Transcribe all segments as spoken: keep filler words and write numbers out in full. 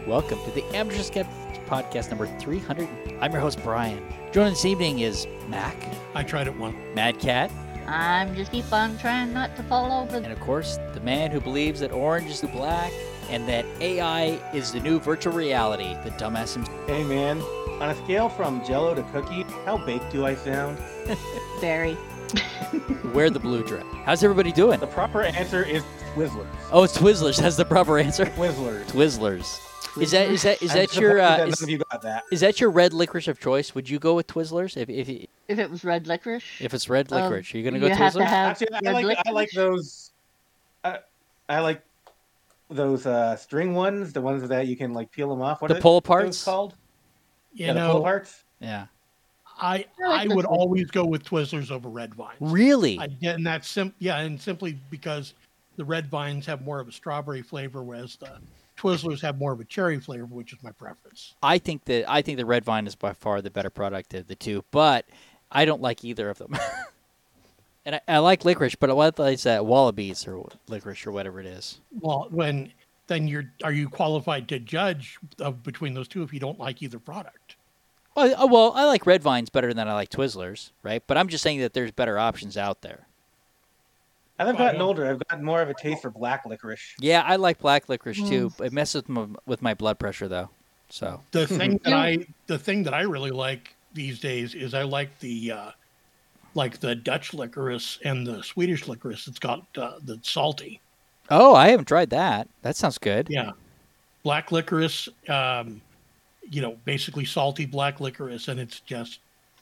Welcome to the Amateur Skeptic Podcast number three hundred. I'm your host, Brian. Joining this evening is Mac. I tried it once. Mad Cat. I'm just keep on trying not to fall over. And of course, the man who believes that orange is the black and that A I is the new virtual reality, the dumbass himself. Hey man, on a scale from Jello to cookie, how baked do I sound? Very. Wear the blue dress. How's everybody doing? The proper answer is Twizzlers. Oh, it's Twizzlers. That's the proper answer. Twizzlers. Twizzlers. Is that is that is I'm that your uh, that is, none of you got that. is that your red licorice of choice? Would you go with Twizzlers if if If it was red licorice, if it's red Um, licorice? Are you gonna go you have Twizzlers? to have Actually, I red like I like licorice? those. I, I like those uh, string ones, the ones that you can like peel them off. What The are pull those aparts? called? You yeah, the pull know, aparts. Yeah. I I like I this would one. always go with Twizzlers over Red Vines. Really? I, yeah, and that's sim- yeah, and simply because the Red Vines have more of a strawberry flavor, whereas the Twizzlers have more of a cherry flavor, which is my preference. I think that I think the red vine is by far the better product of the two, but I don't like either of them. And I, I like licorice, but what is that wallabies or licorice or whatever it is? Well, when then you're are you qualified to judge of between those two if you don't like either product? Well, uh, well, I like red vines better than I like Twizzlers, right? But I'm just saying that there's better options out there. As I've Well, gotten yeah. older, I've gotten more of a taste for black licorice. Yeah, I like black licorice too. Mm. It messes with my, with my blood pressure though. So The thing that Yeah. I the thing that I really like these days is I like the uh, like the Dutch licorice and the Swedish licorice. It's got uh, the salty. oh, I haven't tried that. That sounds good. Yeah, black licorice. Um, you know, basically salty black licorice, and it's just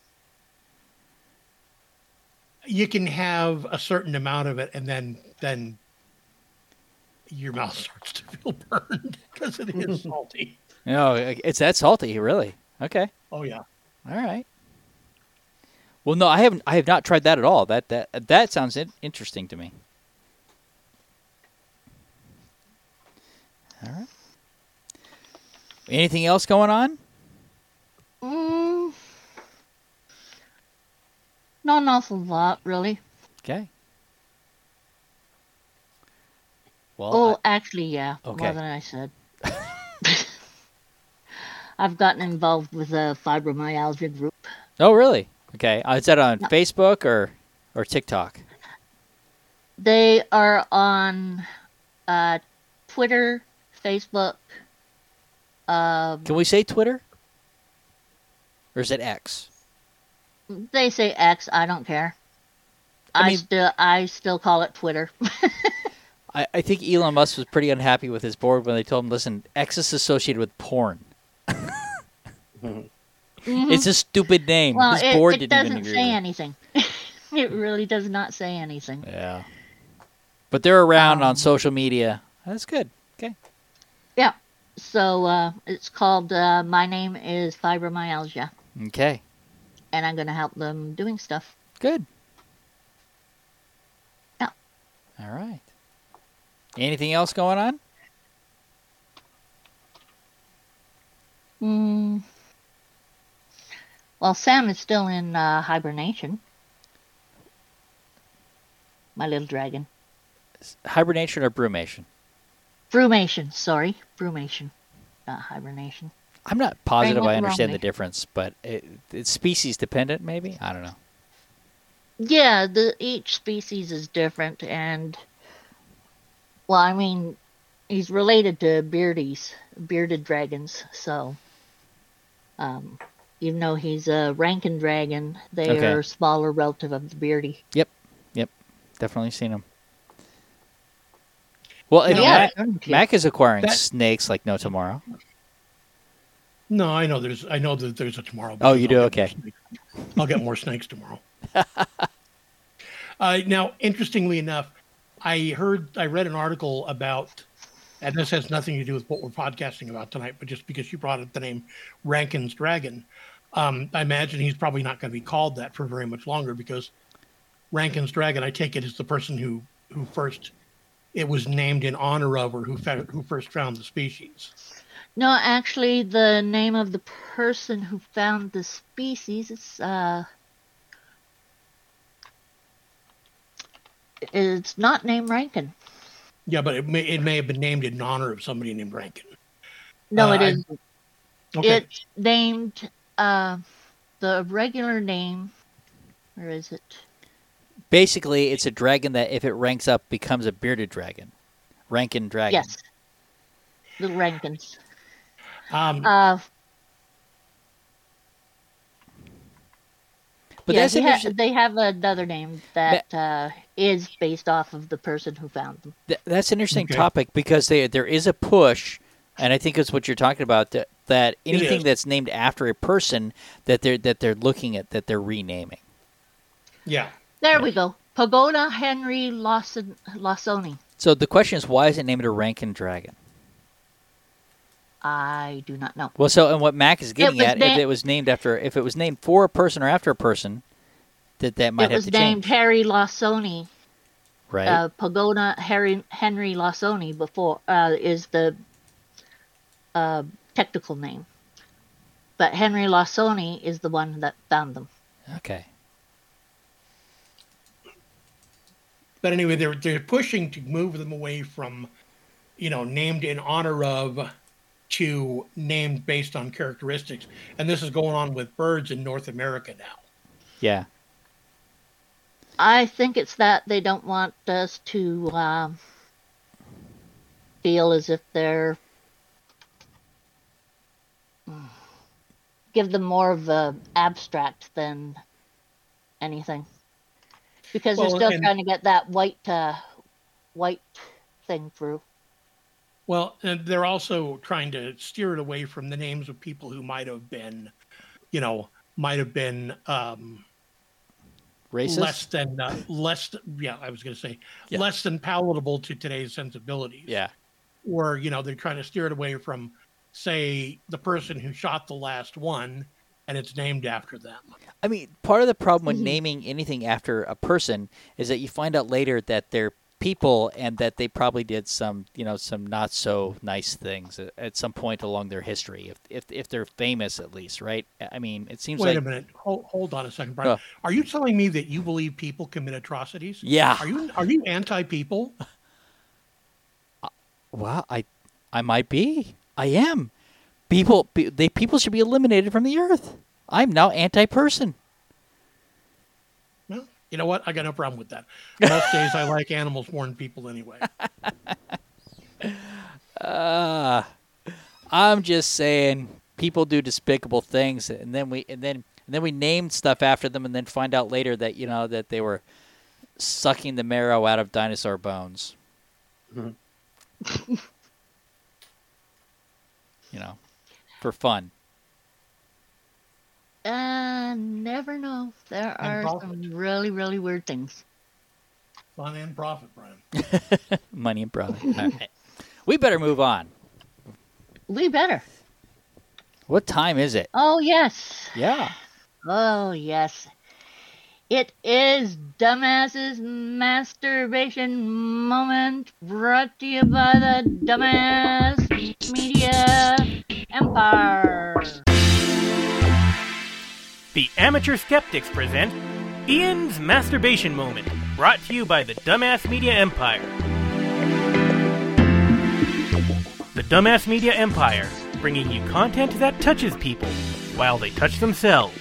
you can have a certain amount of it, and then then your mouth starts to feel burned because it is salty. No, it's that salty, really. Okay. Oh yeah. All right. Well, no, I haven't. I have not tried that at all. That that that sounds in, interesting to me. All right. Anything else going on? Mm, not an awful lot, really. Okay. Well, Oh, actually, yeah, Okay. more than I said. I've gotten involved with a fibromyalgia group. I, oh, really? Okay. Uh, is that on Facebook or or TikTok? They are on uh, Twitter, Facebook. Um, Can we say Twitter? Or is it X? they say X. I don't care. I I, mean- still, I still call it Twitter. I, I think Elon Musk was pretty unhappy with his board when they told him, "Listen, X is associated with porn. It's a stupid name." Well, his it, board it didn't doesn't even agree say with it. anything. It really does not say anything. Yeah. But they're around on Um, social media. That's good. Okay. Yeah. So uh, it's called uh, My Name is Fibromyalgia, Okay. and I'm going to help them doing stuff. Good. Yeah. All right. Anything else going on? Mm. Well, Sam is still in uh, hibernation. My little dragon. Hibernation or brumation? Brumation, sorry. Brumation, not hibernation. I'm not positive went I understand wrong the difference, but it, it's species dependent, maybe? I don't know. Yeah, the each species is different, and well, I mean, he's related to beardies, bearded dragons. So, um, even though he's a Rankin dragon, they Okay. are a smaller relative of the beardy. Definitely seen them. Well, and Yeah, Mac, don't you? Mac is acquiring That- snakes like no tomorrow. No, I know there's I know that there's a tomorrow. Oh, you because do? I'll get more Okay. snakes. I'll get more snakes tomorrow. uh, now, interestingly enough, I heard I read an article about, and this has nothing to do with what we're podcasting about tonight, but just because you brought up the name Rankin's Dragon, um, I imagine he's probably not going to be called that for very much longer because Rankin's Dragon, I take it, is the person who who first it was named in honor of, or who fa- who first found the species. No, actually, the name of the person who found the species is uh, it's not named Rankin. Yeah, but it may it may have been named in honor of somebody named Rankin. No, Uh, it I- isn't. Okay. It's named uh, the regular name. Where is it? Basically, it's a dragon that, if it ranks up, becomes a bearded dragon. Rankin dragon. Yes, the Rankins. Um, Uh, But yeah, that's he ha- interesting. they have another name that uh, is based off of the person who found them. Th- that's an interesting Okay. topic because they, there is a push, and I think it's what you're talking about, that, that It anything is. that's named after a person that they're that they're looking at, that they're renaming. yeah. There we go. Pagoda Henry Lawson Lawsoni. So the question is, why is it named a Rankin dragon? I do not know. Well, so and what Mac is getting was at, na- if it was named after, if it was named for a person or after a person, that that might It have was to named change, Harry Lawsoni. right? Uh, Pagoda Harry Henry Lawsoni before uh, is the uh, technical name, but Henry Lawsoni is the one that found them. Okay. But anyway, they're they're pushing to move them away from, you know, named in honor of, to named based on characteristics, and this is going on with birds in North America now. Yeah. I think it's that they don't want us to um, feel as if they're give them more of a abstract than anything, because Well, they're still and- trying to get that white uh, white thing through. Well, and they're also trying to steer it away from the names of people who might have been, you know, might have been um, Racist. less than uh, less. Yeah, I was going to say Yeah. less than palatable to today's sensibilities. Yeah. Or you know, they're trying to steer it away from, say, the person who shot the last one, and it's named after them. I mean, part of the problem with Mhm. naming anything after a person is that you find out later that they're people and that they probably did some, you know, some not so nice things at, at some point along their history, if if if they're famous at least, right? I mean, it seems Wait like a minute. Hold, hold on a second, Brian. Oh. Are you telling me that you believe people commit atrocities? yeah. Are you are you anti-people? Well, I I might be. I am. People pe- they people should be eliminated from the earth. I'm now anti-person. Well, you know what? I got no problem with that. Most days I like animals more than people anyway. Uh, I'm just saying people do despicable things, and then we and then and then we name stuff after them, and then find out later that, you know, that they were sucking the marrow out of dinosaur bones. Mhm. You know, for fun. Uh, never know. There And are profit. some really, really weird things. Fun and profit, Brian. Money and profit. All right. We better move on. We better. What time is it? Oh yes. Yeah. Oh yes. It is Dumbass's Masturbation Moment, brought to you by the Dumbass Media Empire. The Amateur Skeptics present Ian's Masturbation Moment, brought to you by the Dumbass Media Empire. The Dumbass Media Empire, bringing you content that touches people while they touch themselves.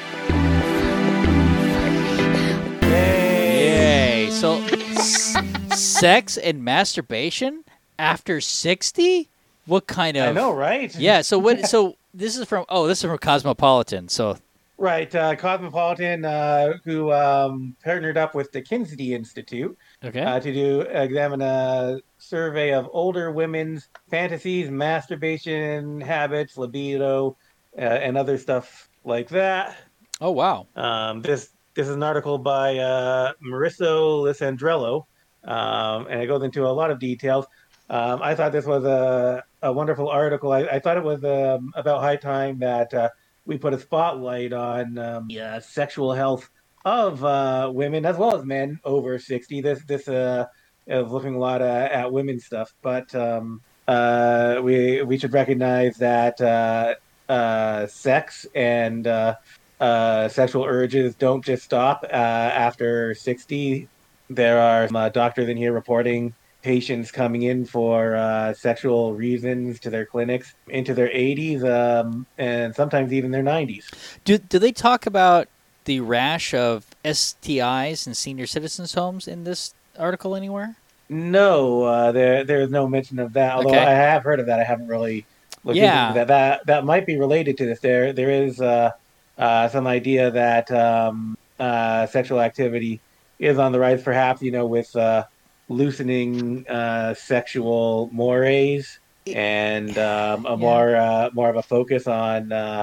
Yay. So, s- sex and masturbation after sixty? What kind of? I know, right? Yeah. So what? So this is from. Oh, this is from Cosmopolitan. So Right. Uh, Cosmopolitan, uh, who um, partnered up with the Kinsey Institute okay. uh, to do examine a survey of older women's fantasies, masturbation habits, libido, uh, and other stuff like that. Oh wow. Um, this this is an article by uh, Marisso Lisandrello, um, and it goes into a lot of details. Um, I thought this was a, a wonderful article. I, I thought it was um, about high time that uh, we put a spotlight on um, the uh, sexual health of uh, women as well as men over sixty. This this uh, is looking a lot uh, at women's stuff, but um, uh, we we should recognize that uh, uh, sex and uh, uh, sexual urges don't just stop uh, after sixty. There are some uh, doctors in here reporting patients coming in for uh, sexual reasons to their clinics into their eighties um, and sometimes even their nineties. Do do they talk about the rash of S T Is in senior citizens' homes in this article anywhere? No, uh, there there is no mention of that. Although Okay. I have heard of that, I haven't really looked Yeah. into that. That that might be related to this. There there is uh, uh, some idea that um, uh, sexual activity is on the rise, perhaps you know, with uh, loosening uh, sexual mores and um, a Yeah. more uh, more of a focus on uh,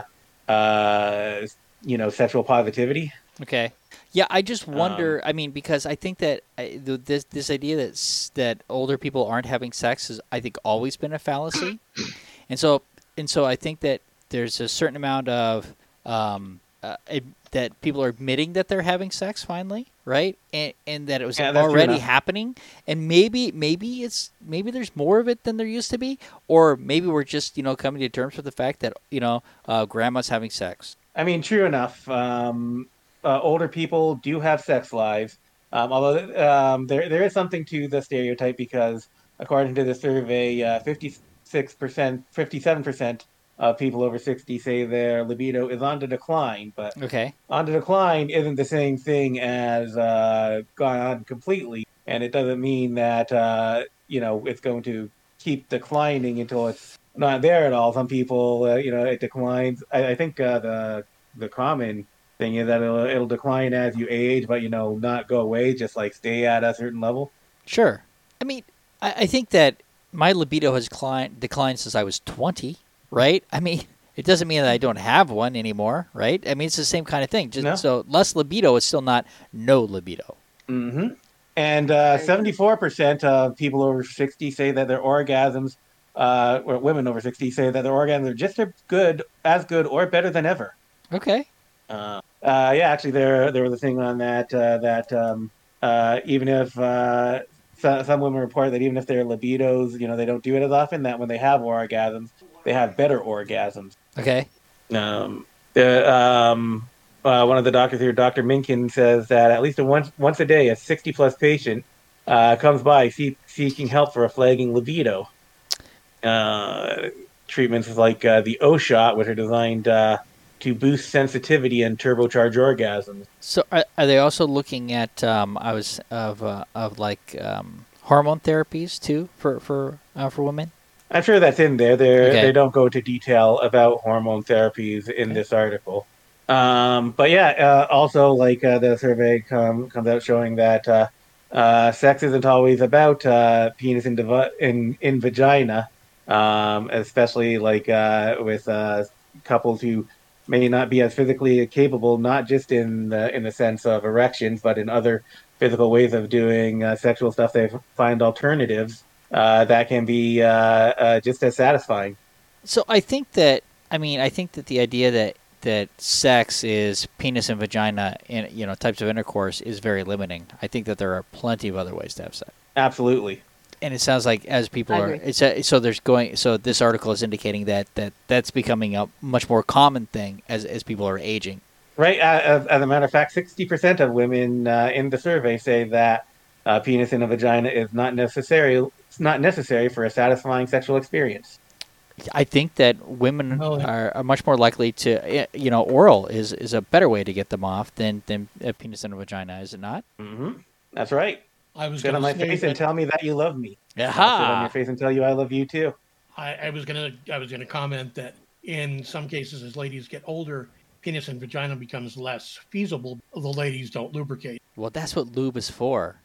uh, you know sexual positivity. Okay. Yeah, I just wonder. Um, I mean, because I think that I, th- this this idea that s- that older people aren't having sex has, I think, always been a fallacy, and so and so I think that there's a certain amount of um, uh, ad- that people are admitting that they're having sex finally, right? And and that it was Yeah, that's true already enough. happening, and maybe maybe it's maybe there's more of it than there used to be, or maybe we're just you know coming to terms with the fact that you know uh, grandma's having sex. I mean, true enough. Um, uh, older people do have sex lives, um, although um, there there is something to the stereotype because, according to the survey, uh, fifty-six percent, fifty-seven percent of people over sixty say their libido is on the decline. But Okay. on the decline isn't the same thing as uh, gone on completely, and it doesn't mean that uh, you know it's going to keep declining until it's not there at all. Some people, uh, you know, it declines. I, I think uh, the the common thing is that it'll, it'll decline as you age, but you know, not go away, just like stay at a certain level. Sure. I mean, I, I think that my libido has declined, declined since I was twenty, right? I mean, it doesn't mean that I don't have one anymore, right? I mean, it's the same kind of thing. Just No. so less libido is still not no libido. hmm And uh, seventy-four percent of people over sixty say that their orgasms, uh, or women over sixty say that their orgasms are just as good, as good, or better than ever. Okay. Uh, uh, yeah, actually, there there was a thing on that uh, that um, uh, even if uh, so, some women report that even if their libidos, you know, they don't do it as often, that when they have orgasms, they have better orgasms. Okay. Um, the, um, uh, one of the doctors here, Doctor Minkin, says that at least a once once a day, a sixty plus patient uh, comes by see, seeking help for a flagging libido. Uh, treatments like uh, the O shot, which are designed uh, to boost sensitivity and turbocharge orgasms. So are, are they also looking at um, I was of uh, of like um, hormone therapies too for for uh, for women? I'm sure that's in there. They Okay. they don't go into detail about hormone therapies in Okay. this article. Um, but yeah, uh, also like uh, the survey come, comes out showing that uh, uh, sex isn't always about uh, penis in, dev- in in vagina, um, especially like uh, with uh, couples who may not be as physically capable, not just in the in the sense of erections, but in other physical ways of doing uh, sexual stuff. They find alternatives uh, that can be uh, uh, just as satisfying. So I think that I mean I think that the idea that that sex is penis and vagina and you know types of intercourse is very limiting. I think that there are plenty of other ways to have sex. Absolutely. And it sounds like as people I are, agree. it's a, so there's going. So this article is indicating that, that that's becoming a much more common thing as as people are aging. Right. Uh, as, as a matter of fact, sixty percent of women uh, in the survey say that uh, penis in a vagina is not necessary. It's not necessary for a satisfying sexual experience. I think that women Oh, yeah. are, are much more likely to, eh, you know, oral is, is a better way to get them off than than a penis in a vagina, is it not? Mm-hmm. That's right. I was Get going on my to say face and that tell me that you love me. I'll sit on your face and tell you I love you too. I, I was going to I was going to comment that in some cases, as ladies get older, penis and vagina becomes less feasible. The ladies don't lubricate. Well, that's what lube is for.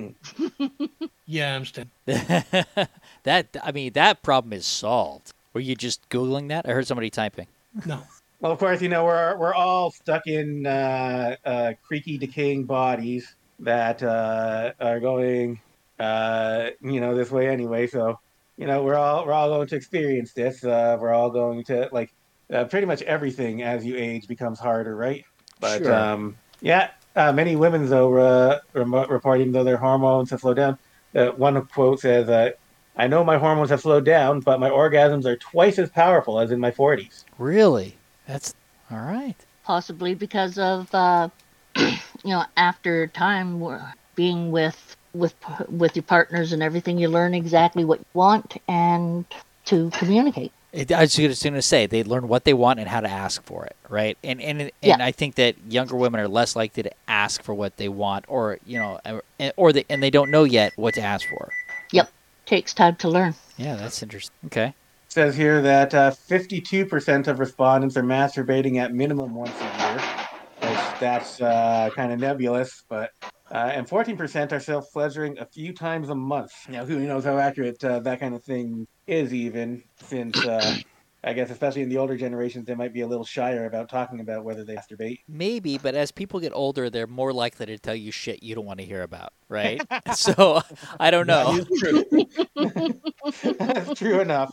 Yeah, I'm still. That I mean, that problem is solved. Were you just googling that? I heard somebody typing. No. Well, of course, you know we're we're all stuck in uh, uh, creaky, decaying bodies that uh, are going, uh, you know, this way anyway. So, you know, we're all we're all going to experience this. Uh, we're all going to like uh, pretty much everything as you age becomes harder, right? But Sure. um, yeah, uh, many women though uh, remo- reporting though their hormones have slowed down. Uh, one quote says, uh, "I know my hormones have slowed down, but my orgasms are twice as powerful as in my forties." Really? That's all right. Possibly because of, uh, you know, after time we're being with with with your partners and everything. You learn exactly what you want and to communicate. It, I was just going to say they learn what they want and how to ask for it, right? And and and Yeah. I think that younger women are less likely to ask for what they want, or you know, or- or they and they don't know yet what to ask for. Yep, takes time to learn. Yeah, that's interesting. Okay. Says here that uh, fifty-two percent of respondents are masturbating at minimum once a year, which that's uh, kind of nebulous, but uh, and fourteen percent are self-pleasuring a few times a month. Now, who knows how accurate uh, that kind of thing is, even since uh, I guess, especially in the older generations, they might be a little shyer about talking about whether they masturbate. Maybe, but as people get older, they're more likely to tell you shit you don't want to hear about, right? So I don't know. That is true. That's true enough.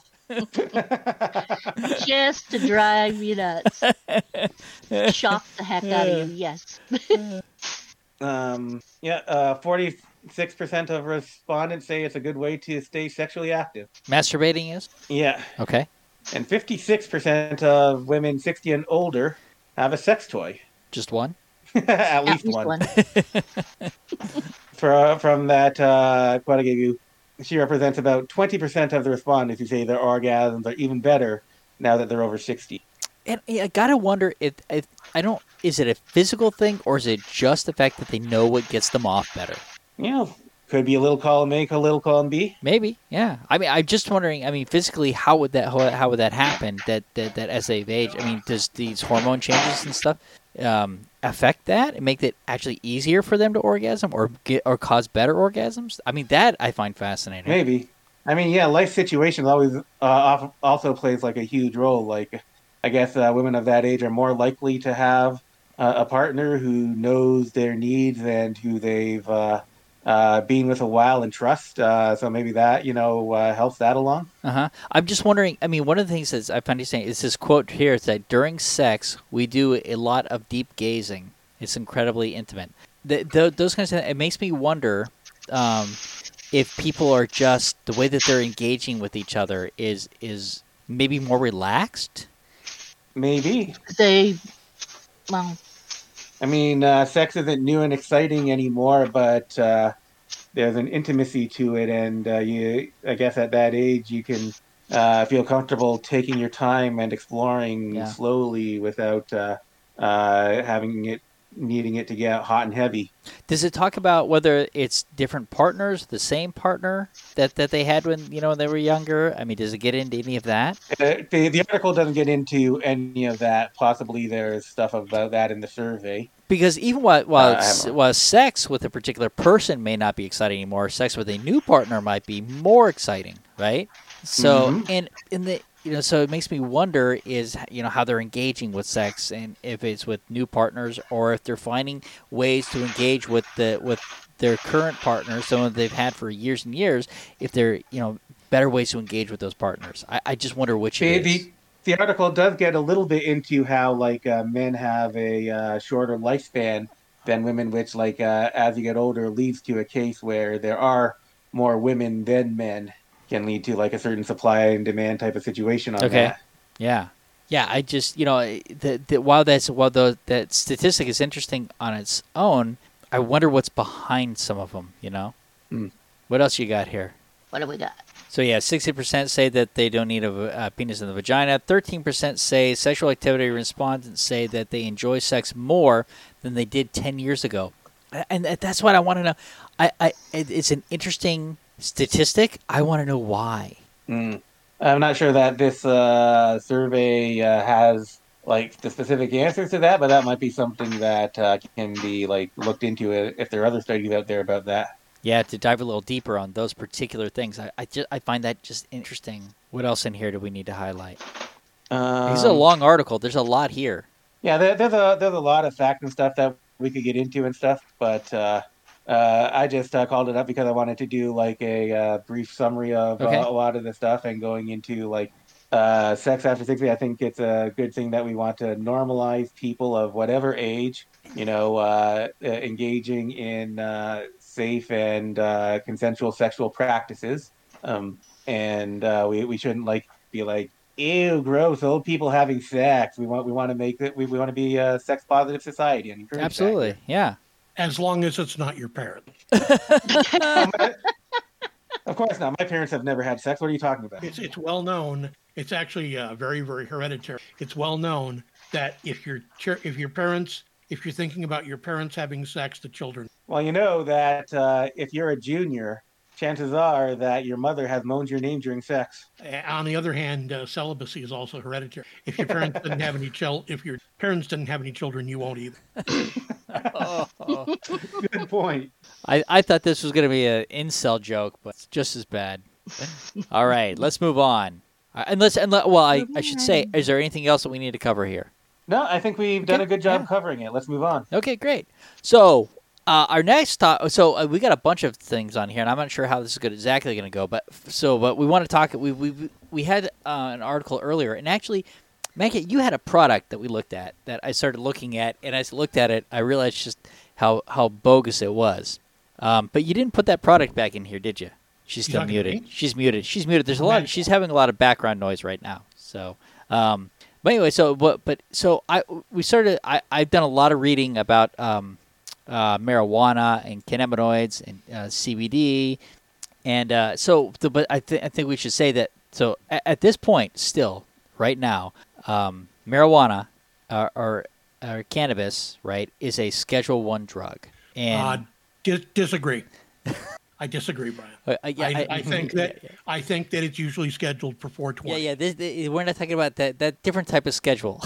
Just to drive you nuts. Shock the heck out of you, yes. Um, yeah, uh, forty-six percent of respondents say it's a good way to stay sexually active. Masturbating is? Yeah, Okay. and fifty-six percent of women sixty and older have a sex toy. Just one? At At least least one. one. For, from that uh, quote I gave you, she represents about twenty percent of the respondents who say their orgasms are even better now that they're over sixty. And I gotta wonder if, if I don't. Is it a physical thing, or is it just the fact that they know what gets them off better? You know, could be a little column A, a little column B. Maybe, yeah. I mean, I'm just wondering. I mean, physically, how would that how, how would that happen? That, that that as they've aged, I mean, does these hormone changes and stuff um, affect that and make it actually easier for them to orgasm, or get or cause better orgasms? I mean, that I find fascinating. Maybe. I mean, yeah, life situations always uh, off- also plays like a huge role. Like, I guess uh, women of that age are more likely to have uh, a partner who knows their needs and who they've uh, uh, been with a while and trust. Uh, so maybe that, you know, uh, helps that along. Uh huh. I'm just wondering. I mean, one of the things that I find interesting is this quote here. It's that during sex we do a lot of deep gazing. It's incredibly intimate. The, the, those kinds of. It makes me wonder um, if people are just the way that they're engaging with each other is is maybe more relaxed. Maybe. They, well, I mean, uh, sex isn't new and exciting anymore, but uh, there's an intimacy to it, and uh, you, I guess, at that age, you can uh, feel comfortable taking your time and exploring Yeah. slowly without uh, uh, having it needing it to get hot and heavy. Does it talk about whether it's different partners, the same partner that, that they had when you know when they were younger? I mean, does it get into any of that? Uh, the, the article doesn't get into any of that. Possibly there's stuff about that in the survey. Because even while while, Uh, I s- haven't- while sex with a particular person may not be exciting anymore, sex with a new partner might be more exciting, right? So Mhm. and in the you know, so it makes me wonder is you know how they're engaging with sex and if it's with new partners or if they're finding ways to engage with the with their current partners, someone they've had for years and years. If they're you know better ways to engage with those partners, I, I just wonder which The, it is. the, the article does get a little bit into how like uh, men have a uh, shorter lifespan than women, which like uh, as you get older leads to a case where there are more women than men, can lead to like a certain supply and demand type of situation on Okay. that. Yeah, yeah. I just you know the, the, while that's while the that statistic is interesting on its own, I wonder what's behind some of them. You know, Hmm. what else you got here? what do we got? So yeah, sixty percent say that they don't need a uh, penis in the vagina. Thirteen percent say sexual activity respondents say that they enjoy sex more than they did ten years ago, and that's what I want to know. I, I it, it's an interesting statistic. I want to know why. Mm. I'm not sure that this uh, survey uh, has like the specific answers to that, but that might be something that uh, can be like looked into if there are other studies out there about that. Yeah, to dive a little deeper on those particular things, I I, just, I find that just interesting. What else in here do we need to highlight? Um, This is a long article. There's a lot here. Yeah, there, there's a there's a lot of facts and stuff that we could get into and stuff, but uh, uh, I just uh, called it up because I wanted to do like a uh, brief summary of Okay. uh, a lot of the stuff and going into like uh, sex after sixty. I think it's a good thing that we want to normalize people of whatever age, you know, uh, uh, engaging in uh, safe and uh, consensual sexual practices, um, and uh, we we shouldn't like be like, ew, gross, old people having sex. We want we want to make it. We, we want to be a sex positive society and encourage that Absolutely, here. yeah. As long as it's not your parent. Oh, my- of course not. My parents have never had sex. What are you talking about? It's it's well known. It's actually uh, very very hereditary. It's well known that if your ch- if your parents if you're thinking about your parents having sex, the children. Well, you know that uh, if you're a junior, chances are that your mother has moaned your name during sex. Uh, on the other hand, uh, celibacy is also hereditary. If your parents didn't have any chil- if your parents didn't have any children, you won't either. Oh. Good point. I, I thought this was going to be an incel joke, but it's just as bad. All right, let's move on. Uh, unless, unless, well, I, I should say, is there anything else that we need to cover here? No, I think we've done Okay, a good job yeah. covering it. Let's move on. Okay, great. So uh, our next top, so uh, we got a bunch of things on here, and I'm not sure how this is good, exactly going to go. But so, but we want to talk. We we we had uh, an article earlier, and actually, Maggie, you had a product that we looked at that I started looking at, and as I looked at it, I realized just how how bogus it was. Um, but you didn't put that product back in here, did you? She's You still talking to muted. me? She's muted. She's muted. There's a lot. Okay. She's having a lot of background noise right now. So, um, but anyway, so but but so I we started. I I've done a lot of reading about um, uh, marijuana and cannabinoids and uh, C B D, and uh, so the, but I think I think we should say that. So at, at this point, still right now, um, marijuana uh, or or cannabis, right, is a Schedule One drug, and Uh, dis- disagree. I disagree, Brian. Uh, uh, yeah, I, I think that yeah, I think that it's usually scheduled for four yeah, twenty. yeah. This, this- we're not talking about that that different type of schedule.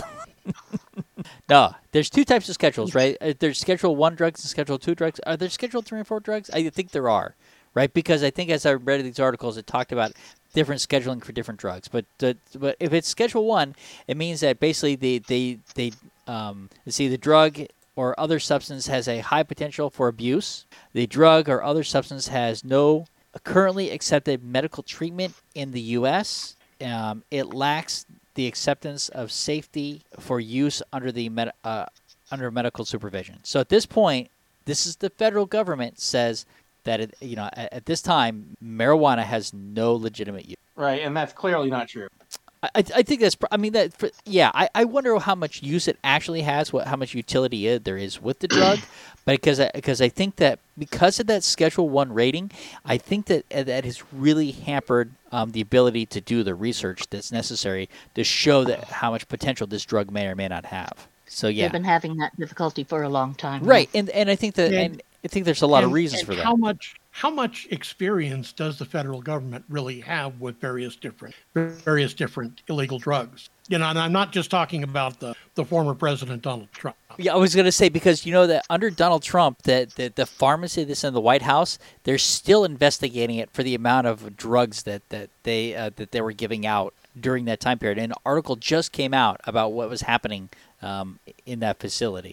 No, there's two types of schedules, right? Uh, There's Schedule One drugs and Schedule Two drugs. Are there Schedule Three and Four drugs? I think there are, right? Because I think as I read these articles, it talked about different scheduling for different drugs. But uh, but if it's Schedule One, it means that basically they they they um see the drug or other substance has a high potential for abuse. The drug or other substance has no currently accepted medical treatment in the U S. Um, it lacks the acceptance of safety for use under the med- uh, under medical supervision. So at this point, this is the federal government says that it, you know at, at this time marijuana has no legitimate use. Right, and that's clearly not true. I, I think that's. pr- I mean that. For, yeah, I, I wonder how much use it actually has. What how much utility is, there is with the drug, but because I, because I think that because of that Schedule One rating, I think that uh, that has really hampered um, the ability to do the research that's necessary to show that how much potential this drug may or may not have. So yeah, They've been having that difficulty for a long time. right. And and I think that And- and I think there's a lot of And- reasons and for that. How much how much experience does the federal government really have with various different various different illegal drugs? You know, and I'm not just talking about the, the former president Donald Trump. Yeah, I was going to say because you know that under Donald Trump, that the, the pharmacy that's in the White House, they're still investigating it for the amount of drugs that that they uh, that they were giving out during that time period. And an article just came out about what was happening um, in that facility.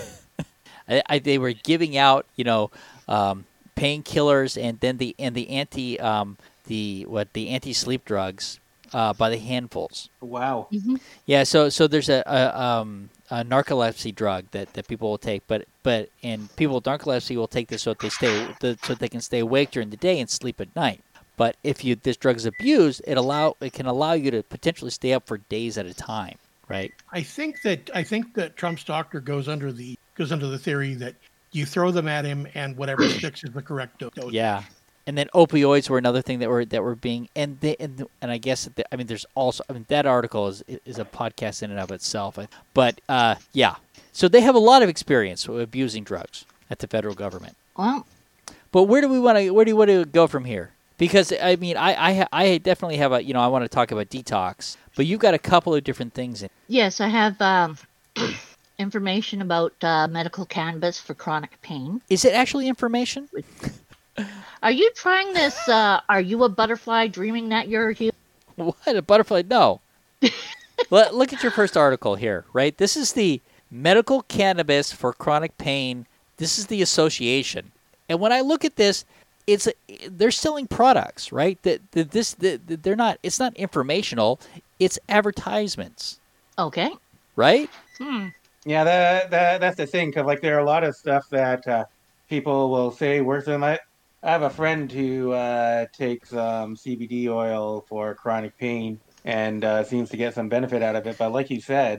I, I, they were giving out, you know, um, painkillers and then the and the anti um, the what the anti sleep drugs uh, by the handfuls. Wow. Yeah, so so there's a, a um a narcolepsy drug that, that people will take, but but and people with narcolepsy will take this so that they stay the, so they can stay awake during the day and sleep at night. But if you this drug is abused, it allow it can allow you to potentially stay up for days at a time, right? I think that I think that Trump's doctor goes under the goes under the theory that you throw them at him and whatever sticks is the correct dose. Yeah. And then opioids were another thing that were that were being and they, and and I guess that, I mean there's also I mean that article is is a podcast in and of itself, but uh, yeah, so they have a lot of experience with abusing drugs at the federal government. Well, But where do we want to where do you want to go from here? Because I mean I I, ha- I definitely have a you know I want to talk about detox, but you've got a couple of different things in. yes, I have um, information about uh, medical cannabis for chronic pain. Is it actually information? Are you trying this? Uh, are you a butterfly dreaming that you're a human? What, a butterfly? No. Let, look at your first article here, right? This is the medical cannabis for chronic pain. This is the association. And when I look at this, it's they're selling products, right? That, that this that they're not. It's not informational. It's advertisements, Okay. right? Hmm. Yeah, that, that that's the thing, because like there are a lot of stuff that uh, people will say works in my. I have a friend who uh, takes um, C B D oil for chronic pain and uh, seems to get some benefit out of it. But like you said,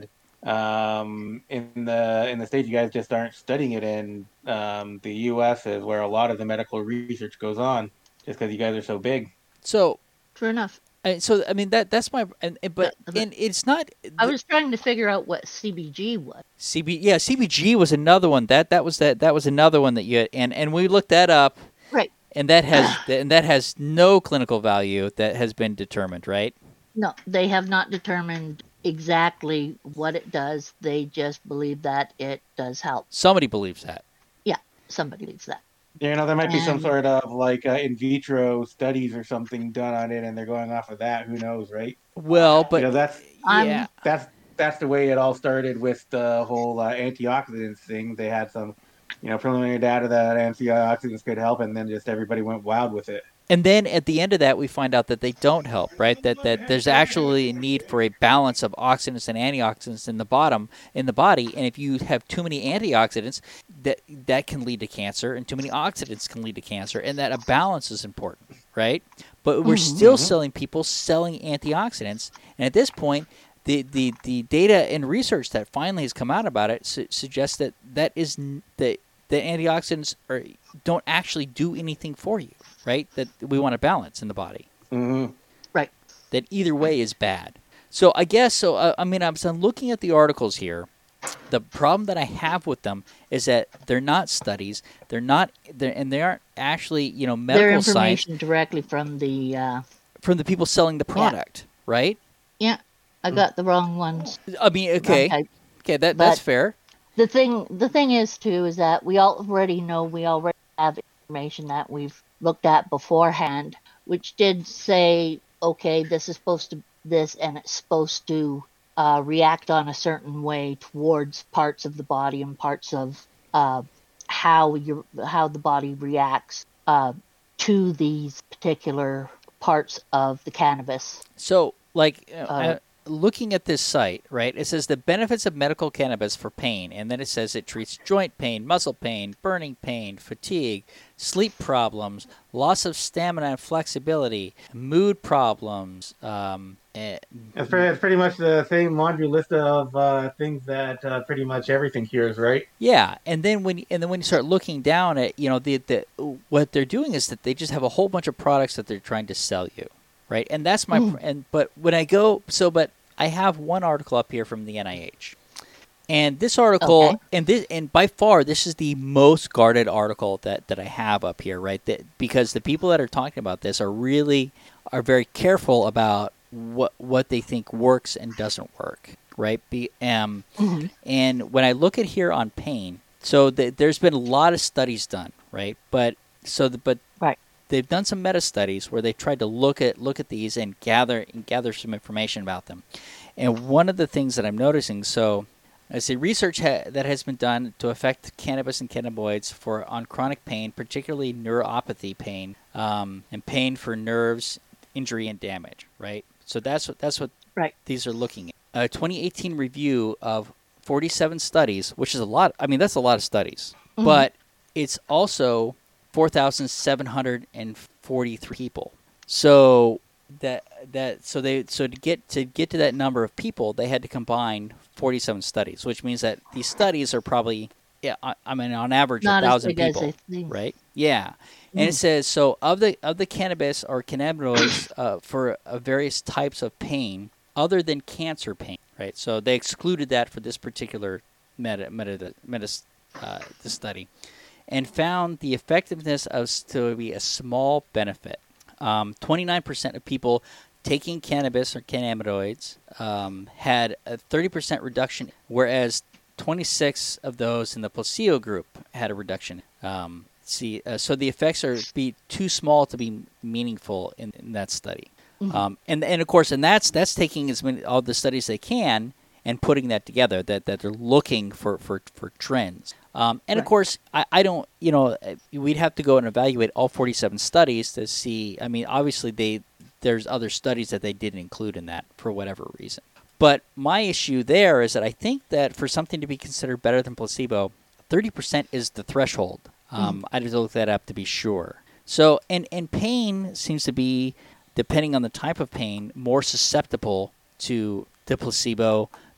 Um, in the in the States, you guys just aren't studying it in. Um, the U S is where a lot of the medical research goes on, just because you guys are so big. So, True enough. uh, so I mean that that's my and, and- but But- and it's not. I was trying to figure out what C B G was. C B yeah C B G was another one that that was that that was another one that you had, and and we looked that up. Right. And that has and that has no clinical value that has been determined, right? No, they have not determined exactly what it does. They just believe that it does help. Somebody believes that. Yeah, somebody believes that. You know, there might be some And- sort of like uh, in vitro studies or something done on it, and they're going off of that. Who knows, right? Well, but you know, that's I'm- yeah, that's that's the way it all started with the whole uh, antioxidants thing. They had some, you know, preliminary data that antioxidants could help, and then just everybody went wild with it. and then at the end of that, we find out that they don't help, right? That that there's actually a need for a balance of oxidants and antioxidants in the bottom in the body, and if you have too many antioxidants, that that can lead to cancer, and too many oxidants can lead to cancer, and that a balance is important, right? But we're still selling people selling antioxidants, and at this point, the the, the data and research that finally has come out about it su- suggests that that is n- that the antioxidants are don't actually do anything for you. Right? That we want a balance in the body. Mm-hmm. Right. That either way is bad. So I guess, so uh, I mean, I'm, so I'm looking at the articles here. The problem that I have with them is that they're not studies. They're not, they're, and they aren't actually, you know, Their medical science information directly from the. Uh, from the people selling the product, right? yeah, I got the wrong ones. I mean, okay, Wrong type. okay, that that's But- fair. The thing, the thing is too, is that we already know, we already have information that we've looked at beforehand, which did say, okay, this is supposed to this, and it's supposed to uh, react on a certain way towards parts of the body and parts of uh, how your how the body reacts uh, to these particular parts of the cannabis. So, like, uh, Uh, uh, looking at this site, right, it says the benefits of medical cannabis for pain, and then it says it treats joint pain, muscle pain, burning pain, fatigue, sleep problems, loss of stamina and flexibility, mood problems. Um, eh, It's pretty, it's pretty much the same laundry list of uh, things that uh, pretty much everything cures, right? yeah, and then when and then when you start looking down at, you know, the the what they're doing is that they just have a whole bunch of products that they're trying to sell you. Right, and that's my pr- and but when I go so but I have one article up here from the N I H, and this article Okay. and this and by far this is the most guarded article that, that I have up here, right? That because the people that are talking about this are really are very careful about what what they think works and doesn't work, right? Be, um, and when I look at here on pain, so the, there's been a lot of studies done, right? But so the, but Right. they've done some meta studies where they tried to look at look at these and gather and gather some information about them. And one of the things that I'm noticing, so I say research ha- that has been done to affect cannabis and cannabinoids for on chronic pain, particularly neuropathy pain, um, and pain for nerves, injury, and damage. Right. So that's what that's what Right. these are looking at. A twenty eighteen review of forty-seven studies, which is a lot. I mean, that's a lot of studies, but it's also four thousand seven hundred forty-three people. So that that so they so to get to get to that number of people, they had to combine forty-seven studies, which means that these studies are probably yeah, I, I mean on average Not a as thousand big as people, they think. right? Yeah, and it says so of the of the cannabis or cannabinoids uh, for uh, various types of pain other than cancer pain, right? So they excluded that for this particular meta meta meta uh, the study, and found the effectiveness of to be a small benefit. Um, twenty-nine percent of people taking cannabis or cannabinoids um, had a thirty percent reduction, whereas twenty-six of those in the placebo group had a reduction. Um, see, uh, so the effects are be too small to be meaningful in, in that study. Um, and and of course, and that's that's taking as many all the studies they can and putting that together. That, that they're looking for for, for trends. Um, and of Right. course, course, I, I don't. You know, we'd have to go and evaluate all forty-seven studies to see. I mean, obviously, they there's other studies that they didn't include in that for whatever reason. But my issue there is that I think that for something to be considered better than placebo, thirty percent is the threshold. Um, I had to look that up to be sure. So, and, and pain seems to be, depending on the type of pain, more susceptible to the placebo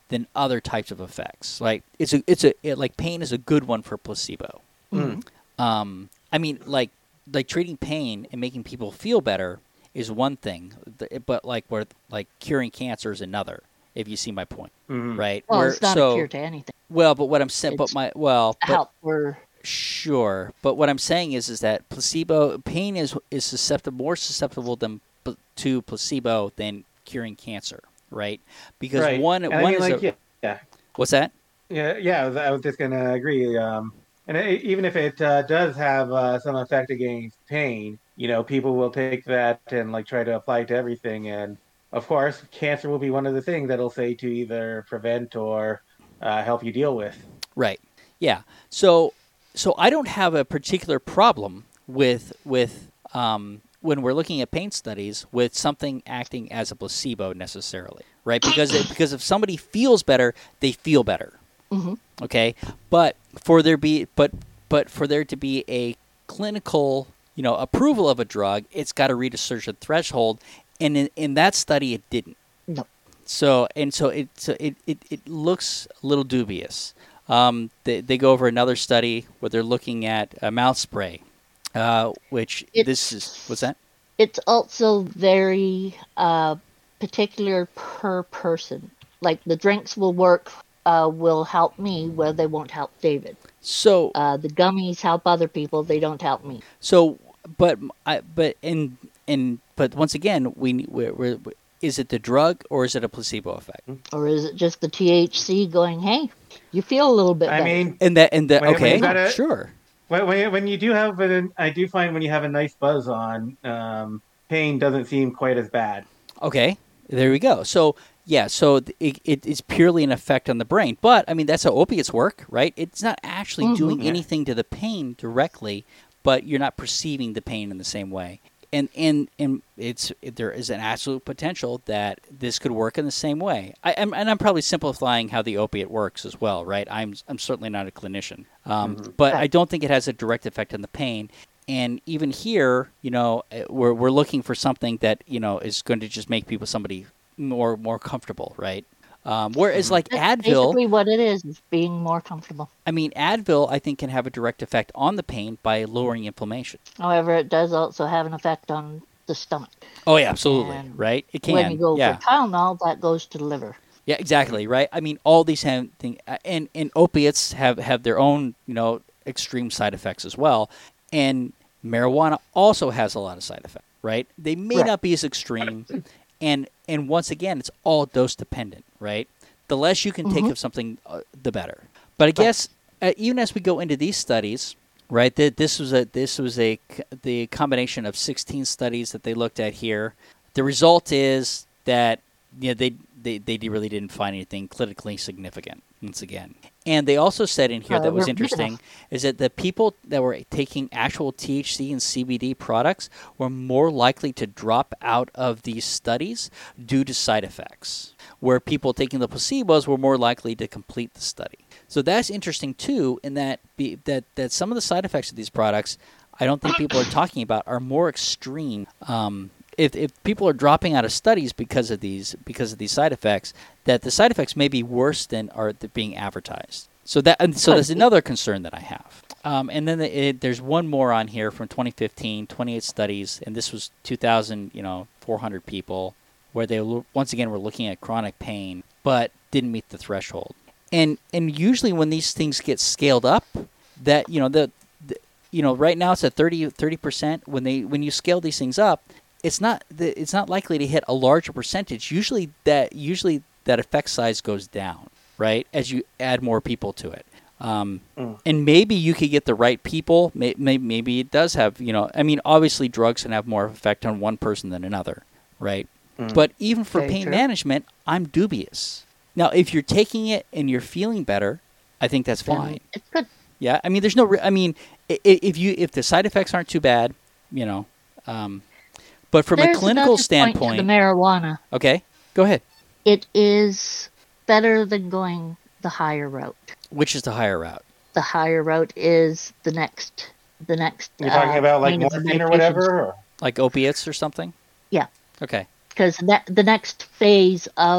than other types of effects. Like it's a it's a it, like pain is a good one for placebo. Mm. Um, I mean, like like treating pain and making people feel better is one thing, th- but like where like curing cancer is another. If you see my point, Mhm. right? Well, Where- it's not so, a cure to anything. Well, but what I'm saying, but It's my well, but Help for sure, but what I'm saying is, is that placebo pain is is susceptible, more susceptible than pl- to placebo than curing cancer, right? Because Right. one And one I mean, is like, a, yeah, yeah, what's that? yeah, yeah. I was, I was just gonna agree. Um, and it, even if it uh, does have uh, some effect against pain, you know, people will take that and like try to apply it to everything. And of course, cancer will be one of the things that'll say to either prevent or uh, help you deal with. Right. Yeah. So so I don't have a particular problem with with um, when we're looking at pain studies with something acting as a placebo necessarily, right? Because it, because if somebody feels better, they feel better. Mhm. Okay. But for there be but but for there to be a clinical, you know, approval of a drug, it's got to reach a certain threshold, and in, in that study, it didn't. no. So and so it so it, it, it looks a little dubious. Um, they, they go over another study where they're looking at a mouth spray, uh, which this is what's that? It's also very uh, particular per person. Like the drinks will work, uh, will help me where they won't help David. So Uh, the gummies help other people; they don't help me. so but I but in in but once again we we're, we're, is it the drug or is it a placebo effect? Or is it just the T H C going, "Hey, you feel a little bit I better"? mean, And that and that When- when okay you got a- sure. when when when you do have an, I do find when you have a nice buzz on, um, pain doesn't seem quite as bad. Okay, there we go. So yeah, so th- it, it, it's purely an effect on the brain. But I mean, that's how opiates work, right? It's not actually Mhm. doing Yeah. anything to the pain directly, but you're not perceiving the pain in the same way. And and and it's it, there is an absolute potential that this could work in the same way. I, I'm, and I'm probably simplifying how the opiate works as well, right? I'm I'm certainly not a clinician, um, Mhm. but I Right. don't think it has a direct effect on the pain. And even here, you know, uh, we're we're looking for something that you know is going to just make people somebody more more comfortable, right? Um, whereas like That's Advil, basically what it is: is being more comfortable. I mean Advil, I think can have a direct effect on the pain by lowering inflammation. However, it does also have an effect on the stomach. Oh yeah, absolutely, And right? It can. When you go yeah. for Tylenol, that goes to the liver. Yeah, exactly, right? I mean, all these have thing, uh, and and opiates have, have their own, you know, extreme side effects as well. And marijuana also has a lot of side effects, right? They may Right. not be as extreme, and and once again, it's all dose dependent, right? The less you can take Mhm. of something, uh, the better. But I guess uh, even as we go into these studies, right? That this was a this was a c- the combination of sixteen studies that they looked at here. The result is that you know, they, they they really didn't find anything clinically significant once again. And they also said in here Uh, that was we're big interesting enough. is that the people that were taking actual T H C and C B D products were more likely to drop out of these studies due to side effects, where people taking the placebos were more likely to complete the study. So that's interesting too, in that be, that that some of the side effects of these products, I don't think people are talking about, are more extreme. Um, if if people are dropping out of studies because of these because of these side effects, that the side effects may be worse than are th- being advertised. So that and so that's another concern that I have. Um, and then the, it, there's one more on here from twenty fifteen, twenty-eight studies, and this was two thousand, you know, four hundred people, where they lo- once again were looking at chronic pain, but didn't meet the threshold. And and usually when these things get scaled up, that you know the, the you know right now it's at thirty percent. When they when you scale these things up, it's not the, it's not likely to hit a larger percentage. Usually that usually that effect size goes down, right, as you add more people to it. Um, Mm. And maybe you could get the right people. May, may, maybe it does have, you know, I mean, obviously drugs can have more effect on one person than another, right? Mm. But even for Very pain true. management, I'm dubious. Now, if you're taking it and you're feeling better, I think that's Then fine. It's good. Yeah, I mean, there's no. Re- I mean, i- i- if you if the side effects aren't too bad, you know, um, but from There's a clinical another point to standpoint, the marijuana. okay, go ahead. It is better than going the higher route. Which is the higher route? The higher route is the next, the next. You're talking uh, about like line of morphine or medications. whatever? Like opiates or something? Yeah. Okay. Because that the next phase of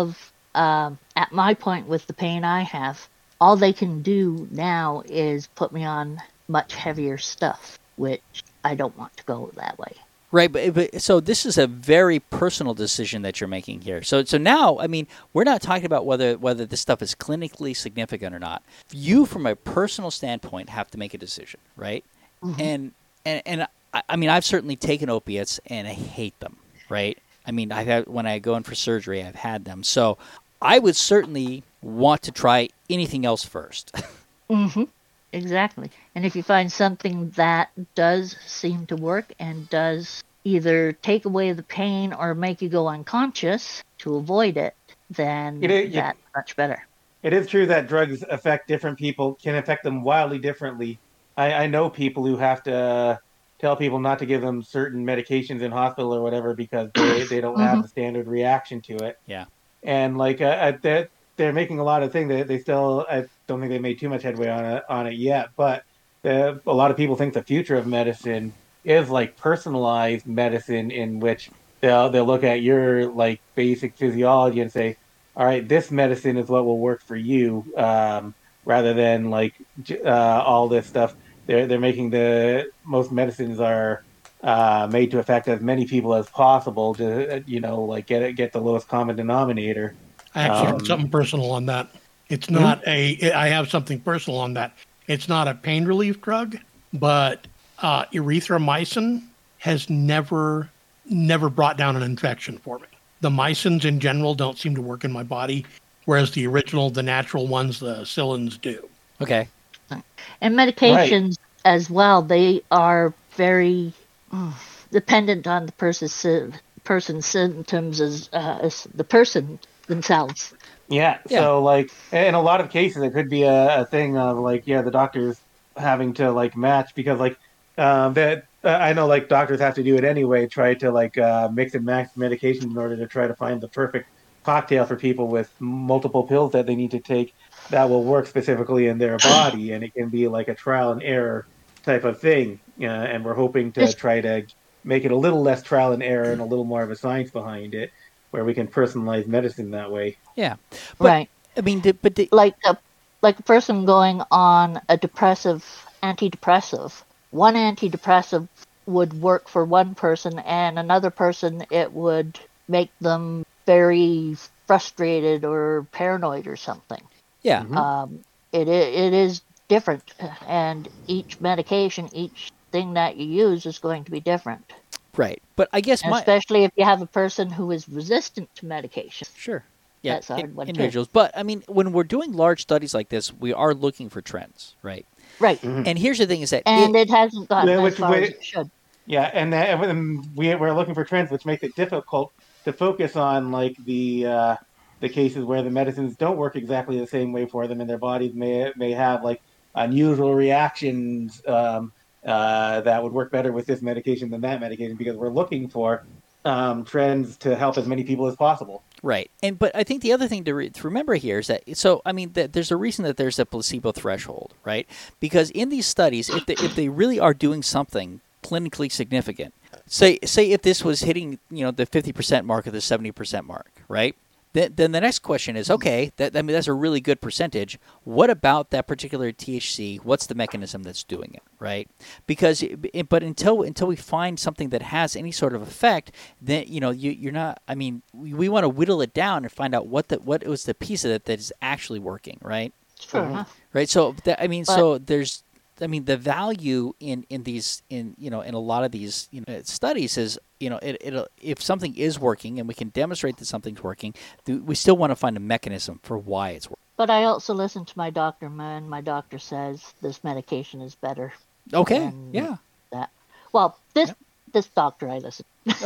um, at my point with the pain I have, all they can do now is put me on much heavier stuff, which I don't want to go that way. Right, but, but so this is a very personal decision that you're making here. So so now, I mean, we're not talking about whether whether this stuff is clinically significant or not. You, from a personal standpoint, have to make a decision, right? Mm-hmm. And and and I, I mean, I've certainly taken opiates and I hate them, right? I mean, I've had, when I go in for surgery, I've had them. So I would certainly want to try anything else first. Mm-hmm. Exactly. And if you find something that does seem to work and does either take away the pain or make you go unconscious to avoid it, then It is- that's much better. It is true that drugs affect different people, can affect them wildly differently. I, I know people who have to tell people not to give them certain medications in hospital or whatever because they, they don't have Mhm. the standard reaction to it. Yeah. And like uh, they're, they're making a lot of things. They, they still, I don't think they made too much headway on it, on it yet. But the, a lot of people think the future of medicine is like personalized medicine, in which they'll they'll look at your like basic physiology and say, all right, this medicine is what will work for you, um, rather than like j- uh, all this stuff. They're they're making the most medicines are uh, made to affect as many people as possible to uh, you know like get it, get the lowest common denominator. I actually Um, have something personal on that. It's not a. I have something personal on that. It's not a pain relief drug, but uh, erythromycin has never, never brought down an infection for me. The mycins in general don't seem to work in my body, whereas the original, the natural ones, the Cillins do. Okay. And medications as well, they are very mm, dependent on the person's, sy- person's symptoms as, uh, as the person themselves. Yeah, Yeah. so like in a lot of cases it could be a, a thing of like yeah the doctors having to like match because like um, that uh, I know like doctors have to do it anyway, try to like uh, mix and match medications in order to try to find the perfect cocktail for people with multiple pills that they need to take that will work specifically in their body, and it can be like a trial and error type of thing. Uh, and we're hoping to Yes. try to make it a little less trial and error and a little more of a science behind it, where we can personalize medicine that way. Yeah. But, Right. I mean, di- but di- Like a, like a person going on a depressive antidepressive. One antidepressive would work for one person, and another person it would make them very frustrated or paranoid or something. yeah. Mhm. Um, it i- it is different, and each medication, each thing that you use is going to be different. Right. But I guess And my especially if you have a person who is resistant to medication. sure. Yeah, That's a hard in- one, too. individuals. But I mean, when we're doing large studies like this, we are looking for trends, right? Right. And here's the thing: is that And it, it hasn't gotten Yeah, as which far way- as it should. Yeah, and, that, and we, we're looking for trends, which makes it difficult to focus on like the uh, the cases where the medicines don't work exactly the same way for them, and their bodies may may have like unusual reactions um, uh, that would work better with this medication than that medication, because we're looking for um, trends to help as many people as possible. right. And but I think the other thing to, re- to remember here is that so I mean, th- there's a reason that there's a placebo threshold, right? Because in these studies, if they, if they really are doing something clinically significant, say say if this was hitting you know the fifty percent mark or the seventy percent mark, right? Then, then the next question is, okay, that, I mean, that's a really good percentage. What about that particular T H C? What's the mechanism that's doing it, right? Because, it, but until until we find something that has any sort of effect, then you know you, you're not. I mean, we, we want to whittle it down and find out what the what was the piece of it that is actually working, right? Sure. Mhm. huh? Right. So that, I mean, But- so there's. I mean, the value in, in these in you know in a lot of these you know studies is you know it it if something is working and we can demonstrate that something's working, th- we still want to find a mechanism for why it's working. But I also listen to my doctor, and my doctor says this medication is better. Okay. And- Yeah. That well, this this doctor I listen.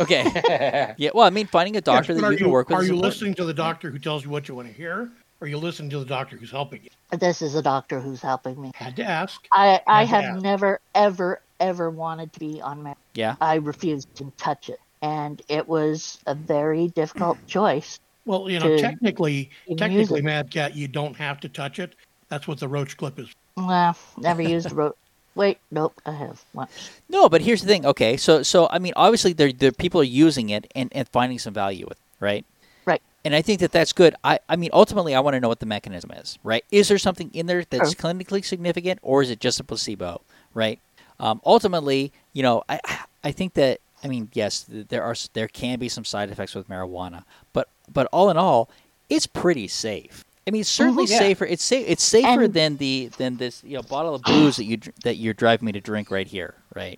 Okay. Yeah. Well, I mean, finding a doctor Yes, but that are you can work with. Are is you important. listening to the doctor who tells you what you want to hear? Or are you listening to the doctor who's helping you? This is a doctor who's helping me. Had to ask. I I Had to have ask. never ever ever wanted to be on med. Yeah. I refused to touch it, and it was a very difficult choice. Well, you know, to technically, use technically, it. Mad Cat, you don't have to touch it. That's what the roach clip is. Well, never used a rope. Wait, nope, I have once. No, but here's the thing. Okay, so so I mean, obviously, there there people are using it and, and finding some value with it, right? Right. And I think that that's good. I, I mean, ultimately, I want to know what the mechanism is, right? Is there something in there that's Sure. clinically significant, or is it just a placebo, right? Um, ultimately, you know, I I think that, I mean, yes, there are there can be some side effects with marijuana, but but all in all, it's pretty safe. I mean, it's certainly Mhm. Yeah. safer. It's safe. It's safer And- than the than this you know bottle of booze that you dr- that you're driving me to drink right here, right?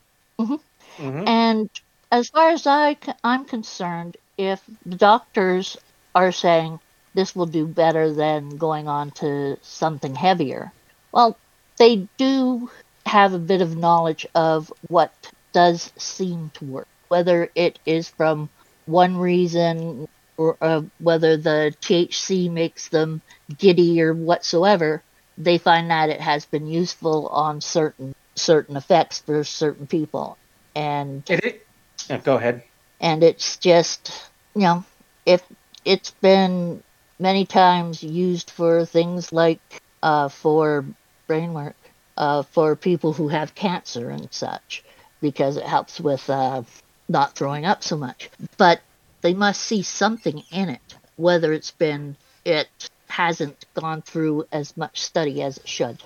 Mhm. And as far as I, c- I'm concerned, if the doctors are saying this will do better than going on to something heavier, well, they do have a bit of knowledge of what does seem to work, whether it is from one reason or uh, whether the T H C makes them giddy or whatsoever. They find that it has been useful on certain certain effects for certain people, and It, it, yeah, go ahead. and it's just, you know, if it's been many times used for things like uh, for brain work, uh, for people who have cancer and such, because it helps with uh, not throwing up so much. But they must see something in it, whether it's been, it hasn't gone through as much study as it should.